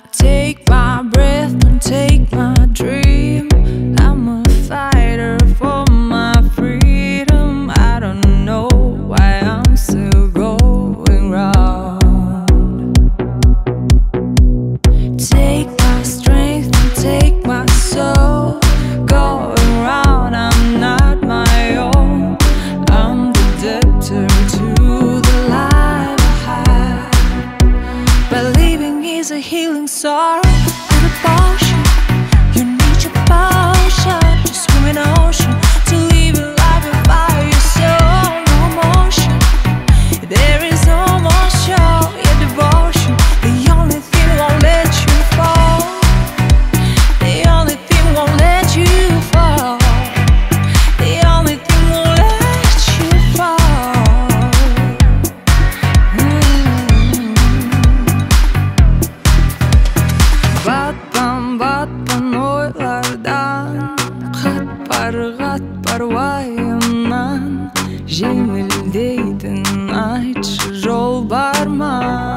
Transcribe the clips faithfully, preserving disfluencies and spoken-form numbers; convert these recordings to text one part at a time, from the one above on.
Take my breath and take my dream. I'm a fighter for my freedom. I don't know why I'm still going round. Take my strength and take my soul. Going round, I'm not my own. I'm the debtor to the life I had. Believing is a healing sorrow. To the potion, you need your potion. Just swim in the ocean to live a life without your soul. No emotion, there is no more show. Your devotion, the only thing won't let you fall. The only thing won't let you fall. The only thing won't let you fall. mm. Batman batman oylardan, Kat var kat var vayımdan. Жеңілдейтін айтшы жол бар ма?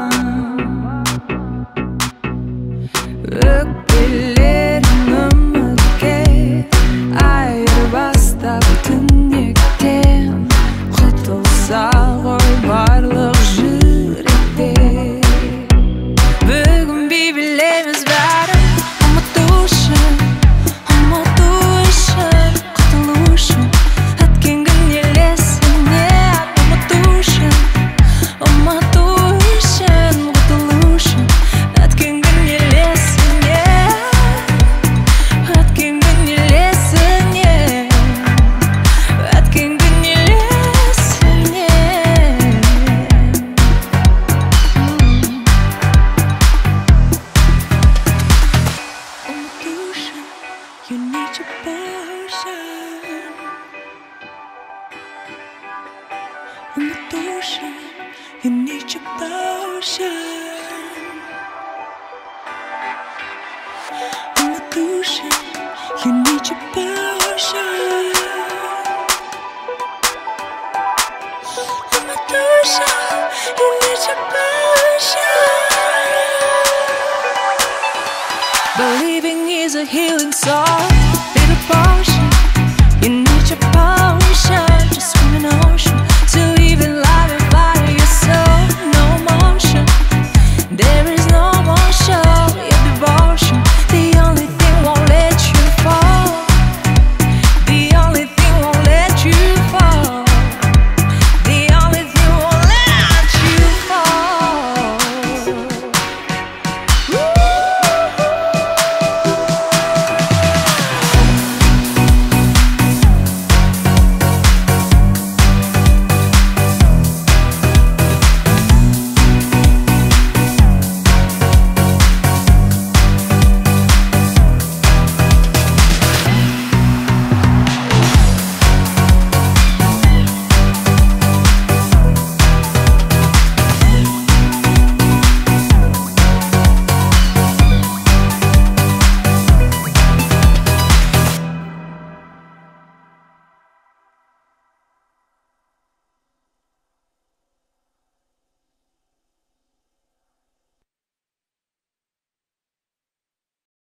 Өкпелерім үмітке айырбастап түнектен. Құтылса ғой барлық жүректен. Бүгін бейбілеміз бәрін ұмыту үшін, ұмыту үшін, құтылу үшін. Өткен күн елесіне ұмыту үшін, ұмыту үшін, құтылу үшін. Өткен күн елесіне, өткен күн елесіне, өткен күн елесіне. Emotion, you need your potion. Emotion, you need your potion. Emotion, you need your potion. Emotion, you need your potion. Believing is a healing song.